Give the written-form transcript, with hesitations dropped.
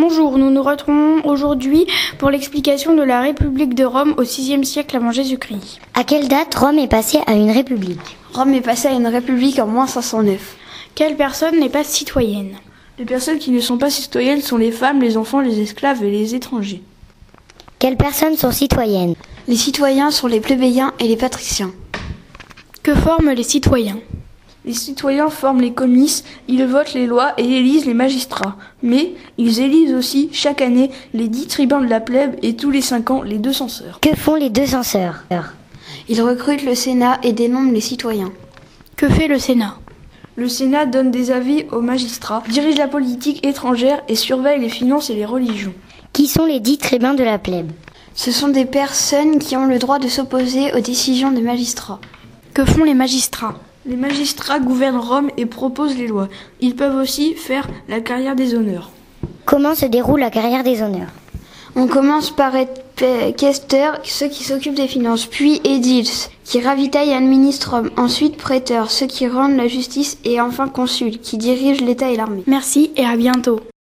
Bonjour, nous nous retrouvons aujourd'hui pour l'explication de la République de Rome au VIe siècle avant Jésus-Christ. À quelle date Rome est passée à une république? Rome est passée à une république en moins 509. Quelle personne n'est pas citoyenne? Les personnes qui ne sont pas citoyennes sont les femmes, les enfants, les esclaves et les étrangers. Quelles personnes sont citoyennes? Les citoyens sont les plébéiens et les patriciens. Que forment les citoyens? Les citoyens forment les comices, ils votent les lois et élisent les magistrats. Mais ils élisent aussi chaque année les 10 tribuns de la plèbe et tous les 5 ans les 2 censeurs. Que font les 2 censeurs? Ils recrutent le Sénat et dénombrent les citoyens. Que fait le Sénat? Le Sénat donne des avis aux magistrats, dirige la politique étrangère et surveille les finances et les religions. Qui sont les 10 tribuns de la plèbe? Ce sont des personnes qui ont le droit de s'opposer aux décisions des magistrats. Que font les magistrats? Les magistrats gouvernent Rome et proposent les lois. Ils peuvent aussi faire la carrière des honneurs. Comment se déroule la carrière des honneurs? On commence par être questeur, ceux qui s'occupent des finances, puis édiles, qui ravitaillent et administrent Rome, ensuite prêteurs, ceux qui rendent la justice, et enfin consuls, qui dirigent l'État et l'armée. Merci et à bientôt.